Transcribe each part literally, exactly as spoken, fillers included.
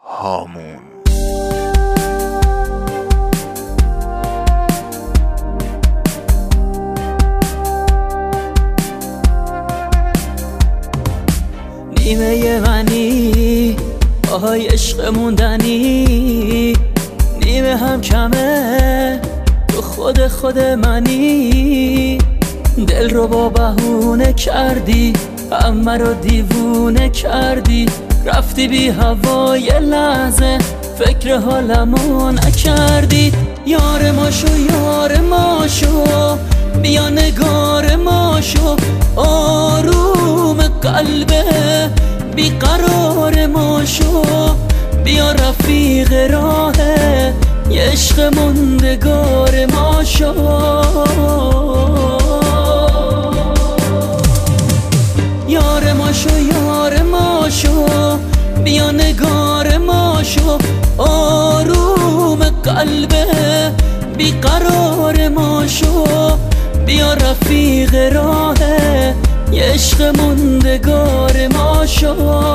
هامون. نیمه منی آهای عشق موندنی، نیمه هم کمه تو خود خود منی. دل رو با بهونه کردی، همه رو دیوونه کردی، رفتی بی هوای لحظه فکر حالمو نکردی. یار ما شو یار ما شو، بیا نگار ما شو، آروم قلبه بیقرار ما شو، بیا رفیق راه یه عشق موندگار ما شو. یار ما شو یار ما شو، بیا نگار ما شو، آروم قلبه بیقرار ما شو، بیا رفیق راه یه عشق موندگار ما شو.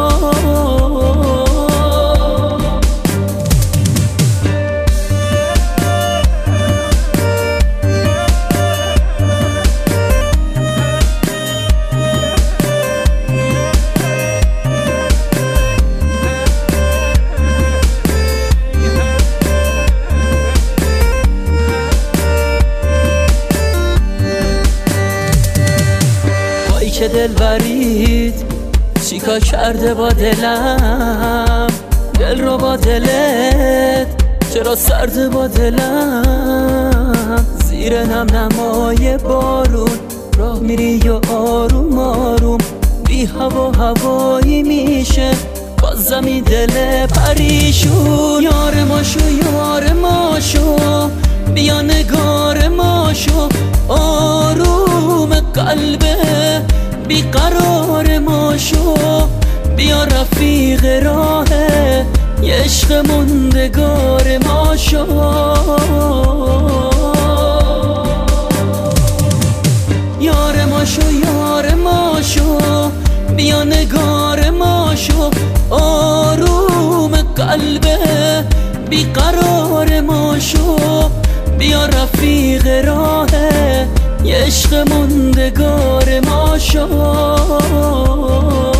که دل برید چیکار کرده با دلم، دل رو با دلت چرا سرده با دلم. زیر نم نمای بارون راه میری و آروم آروم، بی هوا هوایی میشه بازمی دل پریشون. یار ما شو یار ما شو، بیا نگار ما شو، آروم قلبه بیقرار ما شو، بیا رفیق راه یه عشق موندگار ما شو. یار ما شو یار ما شو، بیا نگار ما شو، آروم قلبه بیقرار ما شو، بیا رفیق راه یه عشق موندگار ما شو.